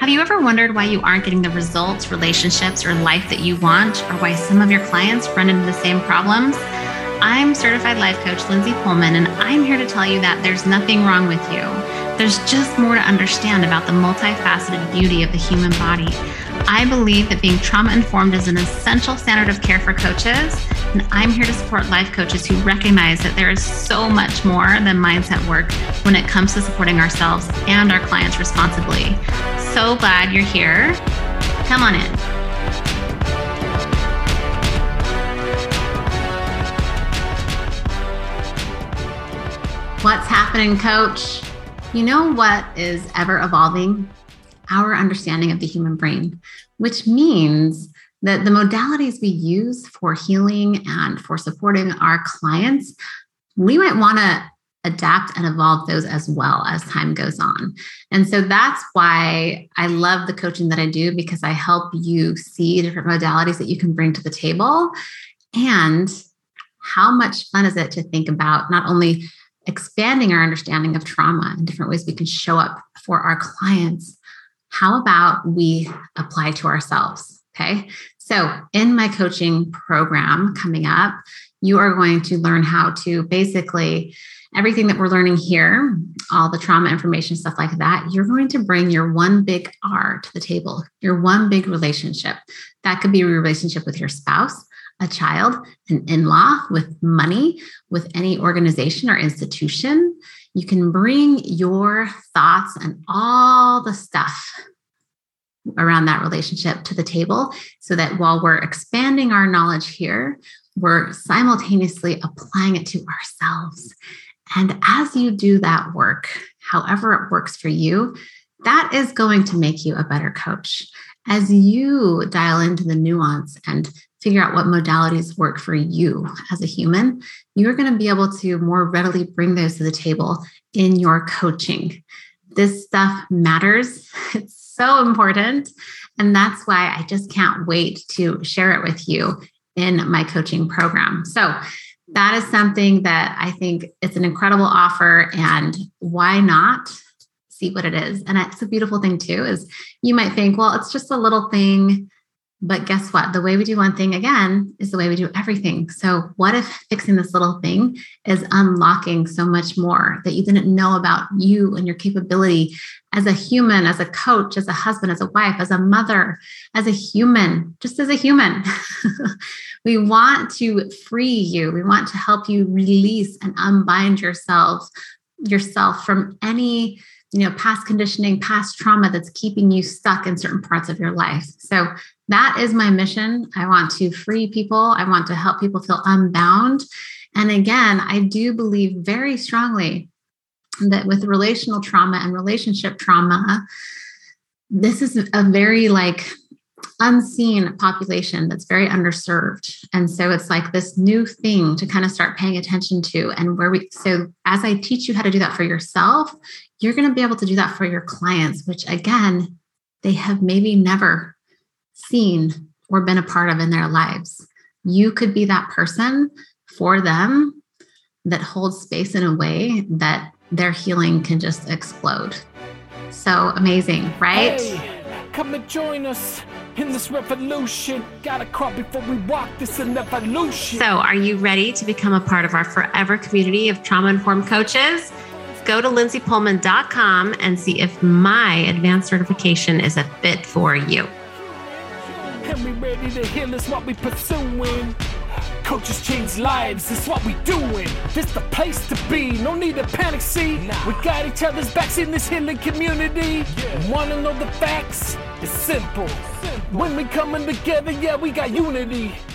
Have you ever wondered why you aren't getting the results, relationships, or life that you want, or why some of your clients run into the same problems? I'm certified life coach Lindsay Pullman, and I'm here to tell you that there's nothing wrong with you. There's just more to understand about the multifaceted beauty of the human body. I believe that being trauma-informed is an essential standard of care for coaches, and I'm here to support life coaches who recognize that there is so much more than mindset work when it comes to supporting ourselves and our clients responsibly. So glad you're here. Come on in. What's happening, coach? You know what is ever evolving? Our understanding of the human brain, which means that the modalities we use for healing and for supporting our clients, we might want to adapt and evolve those as well as time goes on. And so that's why I love the coaching that I do, because I help you see different modalities that you can bring to the table. And how much fun is it to think about not only expanding our understanding of trauma and different ways we can show up for our clients. How about we apply to ourselves? Okay. So in my coaching program coming up, you are going to learn how to basically everything that we're learning here, all the trauma information, stuff like that, you're going to bring your one big R to the table, your one big relationship. That could be a relationship with your spouse, a child, an in-law, with money, with any organization or institution. You can bring your thoughts and all the stuff around that relationship to the table so that while we're expanding our knowledge here, we're simultaneously applying it to ourselves. And as you do that work, however it works for you, that is going to make you a better coach. As you dial into the nuance and figure out what modalities work for you as a human, you're going to be able to more readily bring those to the table in your coaching. This stuff matters. It's so important. And that's why I just can't wait to share it with you in my coaching program. So that is something that I think it's an incredible offer, and why not see what it is? And it's a beautiful thing too, is you might think, well, it's just a little thing. But guess what? The way we do one thing, again, is the way we do everything. So what if fixing this little thing is unlocking so much more that you didn't know about you and your capability as a human, as a coach, as a husband, as a wife, as a mother, as a human, just as a human. We want to free you. We want to help you release and unbind yourself from any past conditioning, past trauma that's keeping you stuck in certain parts of your life. So that is my mission. I want to free people. I want to help people feel unbound. And again, I do believe very strongly that with relational trauma and relationship trauma, this is a very unseen population that's very underserved. And so it's like this new thing to kind of start paying attention to. And so as I teach you how to do that for yourself, you're going to be able to do that for your clients, which again, they have maybe never seen or been a part of in their lives. You could be that person for them that holds space in a way that their healing can just explode. So amazing, right? Hey, come and join us in this revolution. Gotta crawl before we walk this in evolution. So are you ready to become a part of our forever community of trauma-informed coaches? Go to lindsaypullman.com and see if my advanced certification is a fit for you. And we ready to heal is what we pursuing. Coaches change lives, it's what we doing. This the place to be, no need to panic, see. We got each other's backs in this healing community. Wanna know the facts? It's simple. When we coming together, yeah, we got unity.